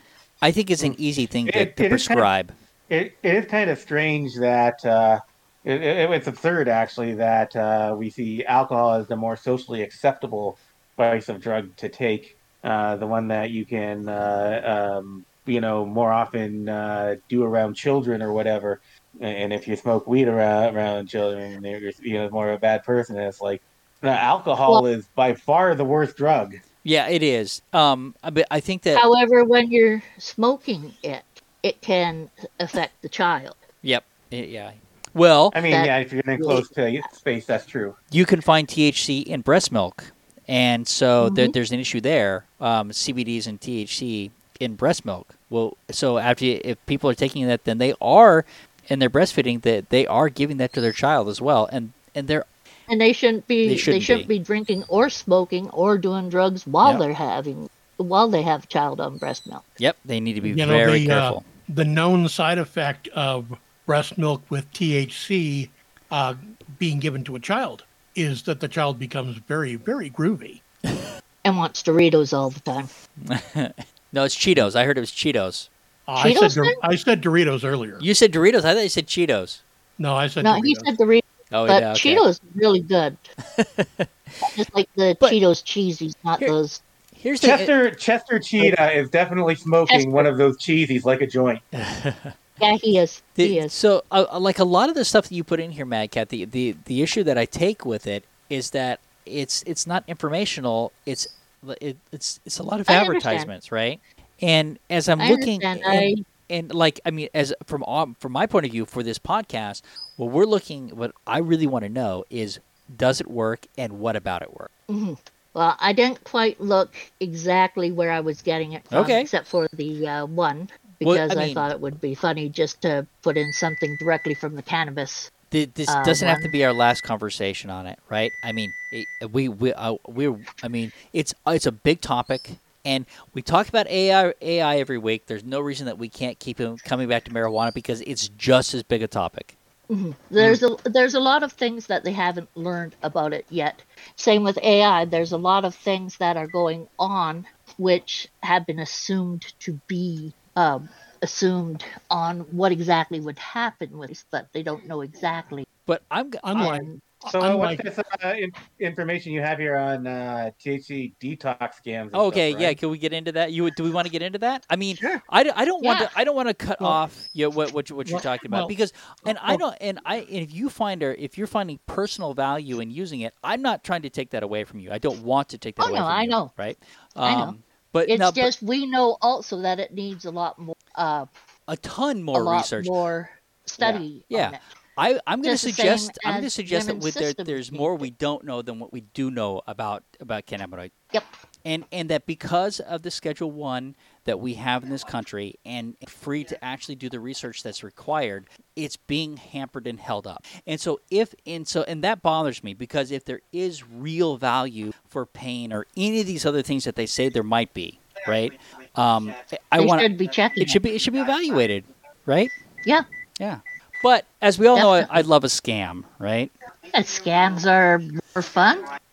I think it's an easy thing to, It- to it is kind of- prescribe. It, it is kind of strange that uh, it, it, it's absurd, actually, that uh, we see alcohol as the more socially acceptable vice of drug to take, uh, the one that you can, uh, um, you know, more often uh, do around children or whatever. And if you smoke weed around, around children, you're, you know, more of a bad person. And it's like, uh, alcohol is by far the worst drug. Yeah, it is. Um, but I think that However, when you're smoking it, it can affect the child. yep, it- yeah. Well, I mean, That- yeah, if you're in close to space, that's true. you can find T H C in breast milk, and so there, Mhm. there's an issue there. Um, C B Ds and T H C in breast milk. Well, so after you, if people are taking that, then they are, and they're breastfeeding, that they are giving that to their child as well, and and they're And they shouldn't be They they shouldn't shouldn't, be. be. drinking or smoking or doing drugs while Yep. they're having while they have a child on breast milk. yep, they need to be You know, very the, uh, careful. the known side effect of breast milk with T H C uh, being given to a child is that the child becomes very, very groovy. And wants Doritos all the time. No, it's Cheetos. I heard it was Cheetos. Uh, I said Cheetos Dor- then? I said Doritos earlier. You said Doritos. I thought you said Cheetos. No, I said No, Doritos. he said Doritos, Oh, but yeah, okay. Cheetos is really good. Just like the But- Cheetos cheesies, not Here- those. Here's the Chester Chester Cheetah is definitely smoking Chester. one of those cheesies like a joint. Yeah, he is. The- he is. So, uh, uh, like a lot of the stuff that you put in here, Mad Cat, the, the the issue that I take with it is that it's it's not informational. It's it, it's it's a lot of I understand. advertisements, right? And as I'm I looking, understand. and, and like I mean, as from all- from my point of view for this podcast, what we're looking, what I really want to know is, does it work, and what about it work? Well, I didn't quite look exactly where I was getting it from, Okay. except for the uh, one, Well, because I I, mean- thought it would be funny just to put in something directly from the cannabis. Th- This Uh, doesn't have to one. be our last conversation on it, right? I mean, it, we we uh, we I mean, it's it's a big topic, and we talk about A I A I every week. There's no reason that we can't keep him coming back to marijuana because it's just as big a topic. There's a there's a lot of things that they haven't learned about it yet. Same with A I. There's a lot of things that are going on which have been assumed to be um, assumed on what exactly would happen with this, but they don't know exactly. But I'm g- Unlike, And So uh, unlike what's this uh, in- information you have here on uh, T H C detox scams? and okay. stuff, Yeah, right? can we get into that? You do we want to get into that? I mean, Sure. I, d- I don't want Yeah. to I don't want to cut Well- off you know, what what, you- what you're well- talking about well- because and I well- don't and I and if you find or if you're finding personal value in using it, I'm not trying to take that away from you. I don't want to take that Oh, away no, from I you. know. Right? I know. Um, But it's now, but just we know also that it needs a lot more uh, a ton a more lot research. more study Yeah. on it. I, I'm going to Just the suggest. same I'm going to as suggest that women's with there, systems there's need more to. we don't know than what we do know about about cannabinoid. Yep. And and that because of the Schedule One that we have in this country, and free to actually do the research that's required, it's being hampered and held up. And so if and so and that bothers me because if there is real value for pain or any of these other things that they say there might be, right? Um, I They want should be checking it should be it should be evaluated, right? Yeah. Yeah. But as we all know, I, Definitely. I love a scam, right? And scams are more fun.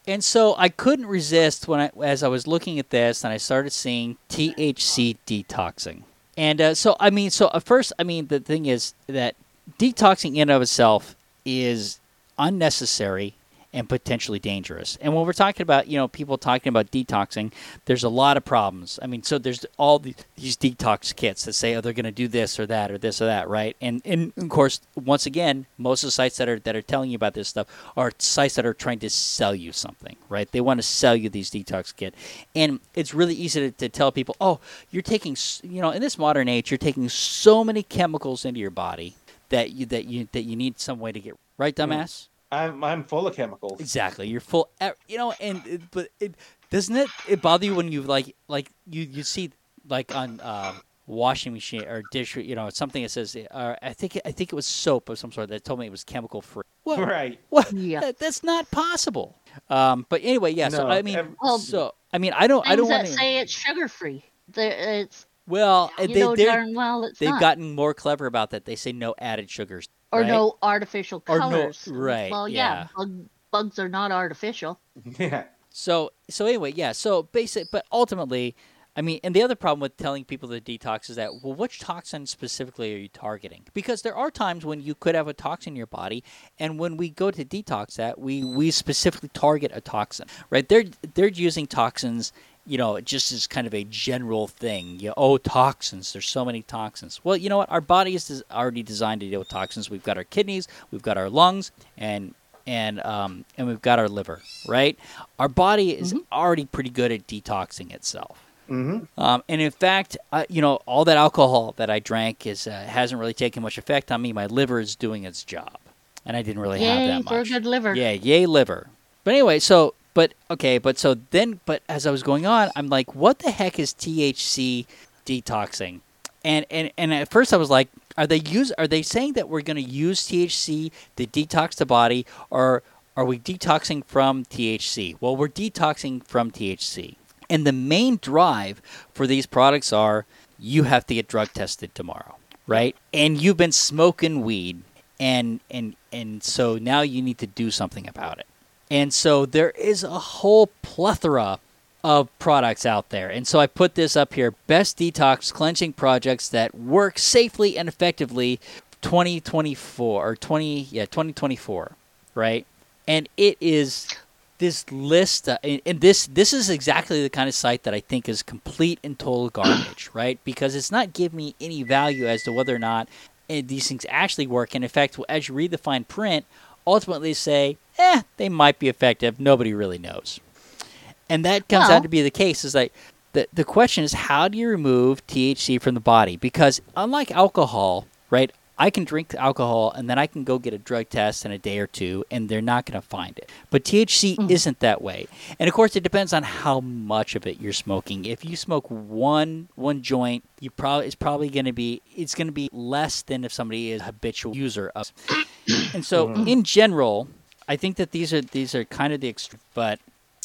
And so I couldn't resist when I, as I was looking at this, and I started seeing T H C detoxing. And uh, so, I mean, so at first, I mean, the thing is that detoxing in and of itself is unnecessary and potentially dangerous. And when we're talking about, you know, people talking about detoxing, there's a lot of problems. I mean, so there's all the, these detox kits that say, oh, they're going to do this or that or this or that, right? And, and of course, once again, most of the sites that are that are telling you about this stuff are sites that are trying to sell you something, right? They want to sell you these detox kit. And it's really easy to, to tell people, oh, you're taking, you know, in this modern age, you're taking so many chemicals into your body that you that you that you need some way to get right, dumbass. I'm I'm full of chemicals. Exactly, you're full. You know, and it, but it doesn't it it bother you when you like like you, you see like on uh, washing machine or dish, you know, something that says uh, I think I think it was soap of some sort that told me it was chemical free. What? Right. What? Yeah. That, that's not possible. Um, but anyway, yeah. So No, I mean, ev- Well, so I mean, I don't I Things don't that want to. say it's sugar free. It's Well, you they know they're- darn well it's they've not. gotten more clever about that. They say no added sugars. or right? no artificial Or no- colors. right, Well, yeah. yeah, bug, bugs are not artificial. Yeah. So so anyway, yeah. So basic, but ultimately, I mean, and the other problem with telling people to detox is that, well, which toxin specifically are you targeting? Because there are times when you could have a toxin in your body, and when we go to detox that, we we specifically target a toxin, right? They're they're using toxins, you know, just as kind of a general thing. You know, oh, toxins. There's so many toxins. Well, you know what? Our body is des- already designed to deal with toxins. We've got our kidneys, we've got our lungs, and and um and we've got our liver, right? Our body is already pretty good at detoxing itself. Mm-hmm. Um, and in fact, uh, you know, all that alcohol that I drank is uh, hasn't really taken much effect on me. My liver is doing its job, and I didn't really have Yay that for a much. good liver. Yeah, yay liver. But anyway, so but okay, but so then, but as I was going on, I'm like, what the heck is T H C detoxing? And and and at first I was like, are they use are they saying that we're going to use T H C to detox the body, or are we detoxing from T H C? Well, we're detoxing from T H C. And the main drive for these products are you have to get drug tested tomorrow, right? And you've been smoking weed, and and and so now you need to do something about it. And so there is a whole plethora of products out there. And so I put this up here, best detox cleansing projects that work safely and effectively twenty twenty-four or twenty yeah, twenty twenty-four, right? And it is this list, uh, and, and this this is exactly the kind of site that I think is complete and total garbage, right? Because it's not giving me any value as to whether or not uh, these things actually work. And in fact, as you read the fine print, ultimately say, eh, they might be effective. Nobody really knows. And that comes Well- out to be the case. Is like the the question is, how do you remove T H C from the body? Because unlike alcohol, right? I can drink alcohol and then I can go get a drug test in a day or two, and they're not going to find it. But T H C Mm. isn't that way. And of course, it depends on how much of it you're smoking. If you smoke one one joint, you probably it's probably going to be it's going to be less than if somebody is a habitual user of. And so, in general, I think that these are these are kind of the extreme, but.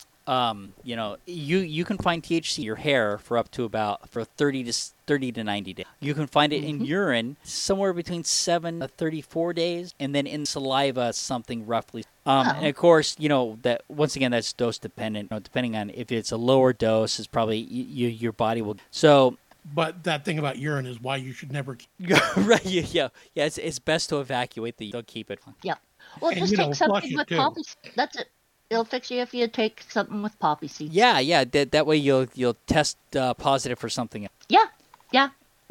Um, you know, you, you can find T H C in your hair for up to about for thirty to thirty to ninety days. You can find it in urine somewhere between seven to thirty-four days, and then in saliva something roughly. Um, Oh. and of course, you know that once again that's dose dependent. You know, depending on if it's a lower dose, is probably you, you, your body will. So But that thing about urine is why you should never. right, yeah, yeah, yeah. It's, it's best to evacuate the. Don't keep it. Yeah. Well, And, just you know, take flush something it, with too. poppy seeds. That's it. It'll fix you if you take something with poppy seeds. Yeah, yeah. That that way you'll you'll test uh, positive for something. Yeah. Yeah.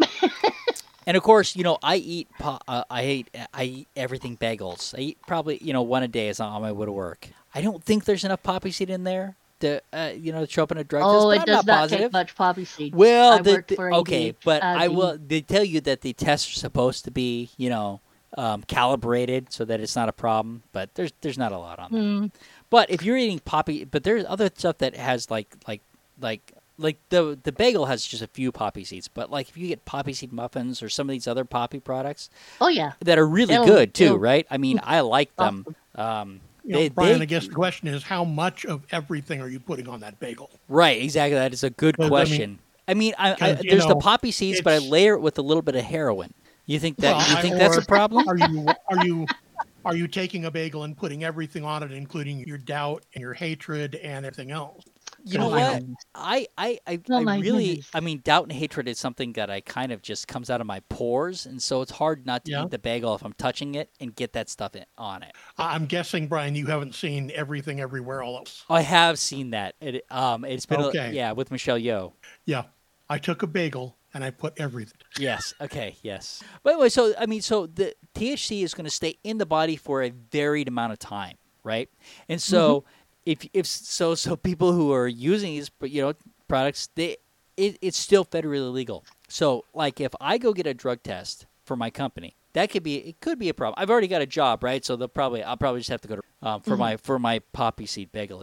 And of course, you know, I eat po- uh, I eat I eat everything bagels. I eat probably you know one a day as I'm on my way to work. I don't think there's enough poppy seed in there to uh, you know to show up in a drug test. Oh, but it I'm does not not positive. take much poppy seed. Well, I the, worked the- for okay, A D, but uh, I the- will. They tell you that the tests are supposed to be you know um, calibrated so that it's not a problem. But there's there's not a lot on there. Mm, But if you're eating poppy, but there's other stuff that has like like like like the the bagel has just a few poppy seeds. But like if you get poppy seed muffins or some of these other poppy products oh yeah. that are really It'll- good too, it'll- right? I mean, I like them. Um, You know, they, Brian, they- I guess the question is, how much of everything are you putting on that bagel? right, exactly. That is a good But, I mean- question. I mean, I, I, 'Cause, you there's the know, poppy seeds, but I it's- layer it with a little bit of heroin. You think that Well, you I- think that's or a problem? Are you are you are you taking a bagel and putting everything on it, including your doubt and your hatred and everything else? You know Oh my what? goodness. I, I, I, Oh I my really, goodness. I mean, doubt and hatred is something that I kind of just comes out of my pores, and so it's hard not to Yeah. eat the bagel if I'm touching it and get that stuff in, on it. I- I'm guessing, Brian, you haven't seen Everything Everywhere All at Once. I have seen that. It, um, it's been, a, Okay. yeah, with Michelle Yeoh. Yeah. I took a bagel and I put everything. Yes. Okay. Yes. But anyway, so I mean, so the T H C is going to stay in the body for a varied amount of time, right? And so, if if so, so people who are using these, you know, products, they it, it's still federally legal. So, like, if I go get a drug test for my company, that could be it could be a problem. I've already got a job, right? So they'll probably I'll probably just have to go to um, for my for my poppy seed bagel.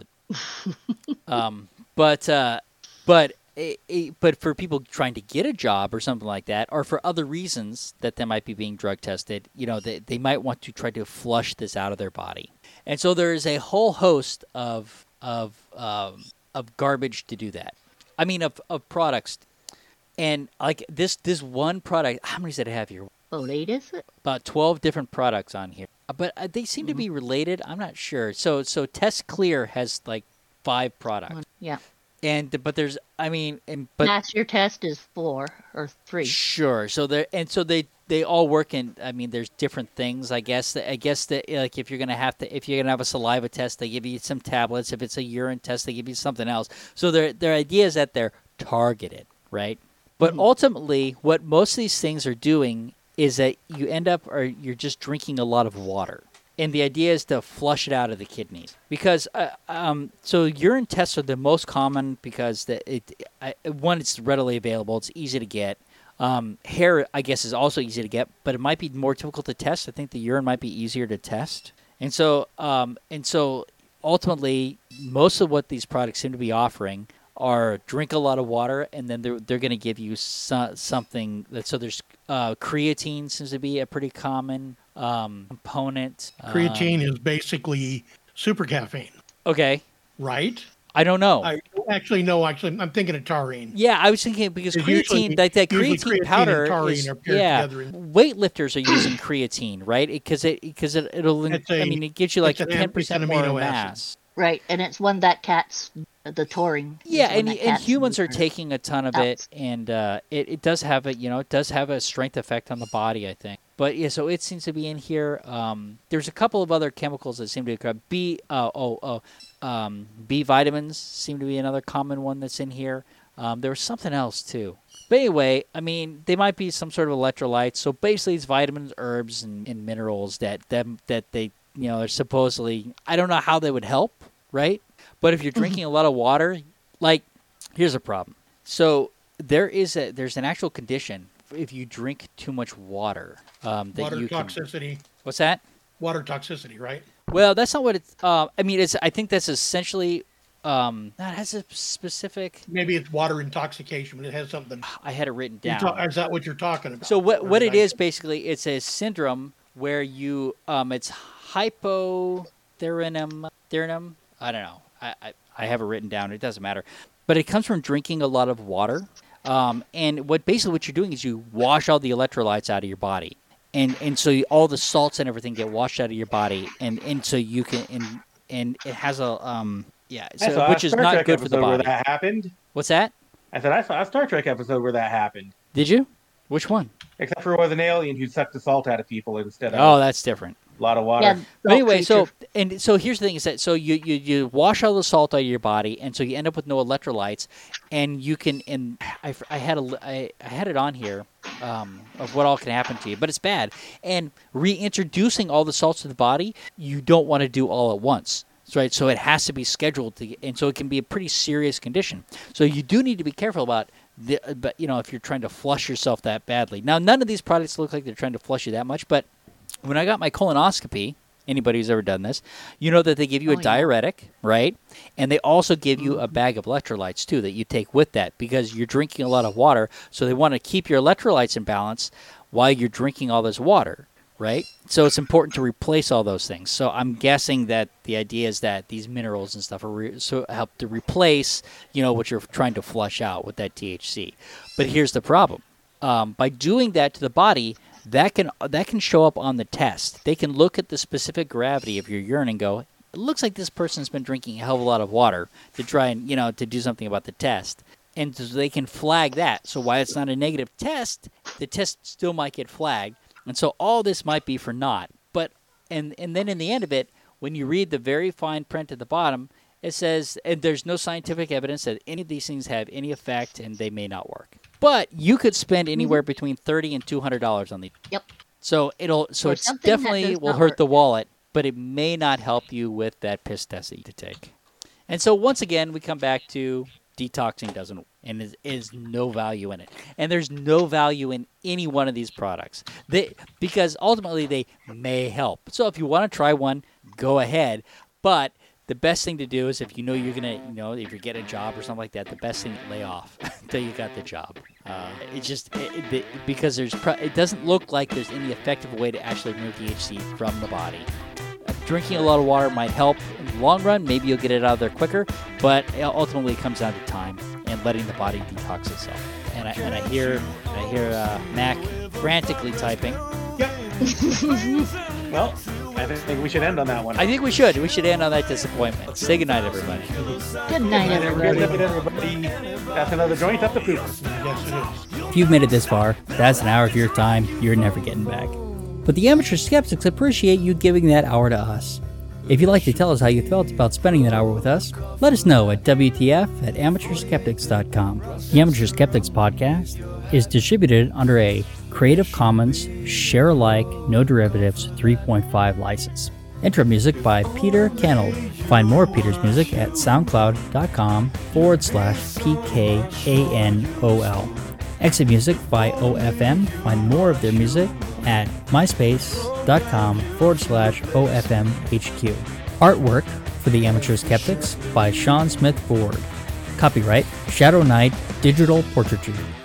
um, but uh, but. It, it, but for people trying to get a job or something like that, or for other reasons that they might be being drug tested, you know, they, they might want to try to flush this out of their body. And so there is a whole host of of um, of garbage to do that. I mean, of, of products. And like this this one product, how many does it have here? Folate, is it? About twelve different products on here. Uh, But uh, they seem to be related. I'm not sure. So so Test Clear has like five products. Yeah. And but there's I mean and but Pass your test is four or three. Sure. So they and so they they all work in. I mean, there's different things. I guess. That, I guess that like if you're gonna have to, if you're gonna have a saliva test, they give you some tablets. If it's a urine test, they give you something else. So their their idea is that they're targeted, right? But ultimately, what most of these things are doing is that you end up or you're just drinking a lot of water. And the idea is to flush it out of the kidneys because, uh, um, so urine tests are the most common because the, it, I, one, it's readily available, it's easy to get. Um, hair, I guess, is also easy to get, but it might be more difficult to test. I think the urine might be easier to test, and so, um, and so, ultimately, most of what these products seem to be offering are drink a lot of water, and then they're they're going to give you so, something that so there's uh, creatine seems to be a pretty common um, component. Creatine Um, is basically super caffeine, okay, right? I don't know. I actually no, actually I'm thinking of taurine. Yeah, I was thinking because It's creatine, usually- like that usually creatine, creatine powder, and taurine is, are paired yeah. together in- Weightlifters are using creatine, right? Because it because it, it'll It's I a- mean it gives you like it's an ten am- percent it's an more amino acid. mass. Right, and it's one that cats, the taurine. is Yeah, one and that and cats humans are use. taking a ton of Outs. it, and uh, it it does have a you know it does have a strength effect on the body, I think. But yeah, so it seems to be in here. Um, there's a couple of other chemicals that seem to be B. Uh, oh oh, um, B vitamins seem to be another common one that's in here. Um, there was something else too. But anyway, I mean, they might be some sort of electrolytes. So basically, it's vitamins, herbs, and, and minerals that them that they you know are supposedly. I don't know how they would help, right? But if you're drinking a lot of water, like, here's a problem. So there is a there's an actual condition if you drink too much water. Um, that Water you can, toxicity. what's that? Water toxicity, right? Well, that's not what it's. Uh, I mean, it's. I think that's essentially. Um, that has a specific. Maybe it's water intoxication, but it has something. I had it written You're down. ta- is that what you're talking about? So what Or what did it I- is basically, it's a syndrome where you um, it's hypothyroidism. Thyroidism. I don't know. I, I I have it written down. It doesn't matter, but it comes from drinking a lot of water. Um, and what basically what you're doing is you wash all the electrolytes out of your body, and and so you, all the salts and everything get washed out of your body, and, and so you can and and it has a um yeah I so, saw which a is Star not Trek good for the episode where body. that happened. What's that? I said I saw a Star Trek episode where that happened. Did you? Which one? Except for it was an alien who sucked the salt out of people instead of Oh, that's different. a lot of water. Yeah, But anyway, so creature. and so here's the thing: is that so you, you you wash all the salt out of your body, and so you end up with no electrolytes, and you can and I, I had a li- I, I had it on here um, of what all can happen to you, but it's bad. And reintroducing all the salts to the body, you don't want to do all at once. Right, so it has to be scheduled, to, and so it can be a pretty serious condition. So you do need to be careful about, the, but you know, if you're trying to flush yourself that badly. Now, none of these products look like they're trying to flush you that much, but when I got my colonoscopy, anybody who's ever done this, you know that they give you Oh, a yeah. diuretic, right? And they also give you a bag of electrolytes too that you take with that because you're drinking a lot of water. So they want to keep your electrolytes in balance while you're drinking all this water. Right? So it's important to replace all those things. So I'm guessing that the idea is that these minerals and stuff are re- so help to replace, you know, what you're trying to flush out with that T H C. But here's the problem. Um, by doing that to the body, that can that can show up on the test. They can look at the specific gravity of your urine and go, it looks like this person's been drinking a hell of a lot of water to try and, you know, to do something about the test. And so they can flag that. So while it's not a negative test, the test still might get flagged. And so all this might be for naught. But and and then in the end of it, when you read the very fine print at the bottom, it says, and there's no scientific evidence that any of these things have any effect and they may not work. But you could spend anywhere between thirty and two hundred dollars on these. Yep. So it'll so Or it's something that definitely does will not hurt work. the wallet, but it may not help you with that piss test that you to take. And so once again, we come back to detoxing doesn't and is, is no value in it. And there's no value in any one of these products. They because ultimately they may help. So if you want to try one, go ahead. But the best thing to do is if you know you're gonna, you know, if you're getting a job or something like that, the best thing lay off until you got the job. Uh, it's just it, it, because there's pro- it doesn't look like there's any effective way to actually remove D H C from the body. Uh, drinking a lot of water might help in the long run. Maybe you'll get it out of there quicker, but ultimately it comes down to time and letting the body detox itself. And I and I hear I hear uh, Mac frantically typing. Yep. Well, I think we should end on that one. I think we should. We should end on that disappointment. Say goodnight, everybody. Good night, everybody. Good night, everybody. That's another joint up the poop. Yes, it is. If you've made it this far, that's an hour of your time you're never getting back. But the Amateur Skeptics appreciate you giving that hour to us. If you'd like to tell us how you felt about spending that hour with us, let us know at W T F at amateur skeptics dot com. The Amateur Skeptics podcast is distributed under a Creative Commons Share-alike, no derivatives three point five license. Intro music by Peter Kennel. Find more of Peter's music at soundcloud.com forward slash P K A N O L. Exit music by O F M. Find more of their music at myspace.com forward slash OFMHQ. Artwork for the Amateur Skeptics by Sean Smith Ford. Copyright Shadow Knight Digital Portraiture.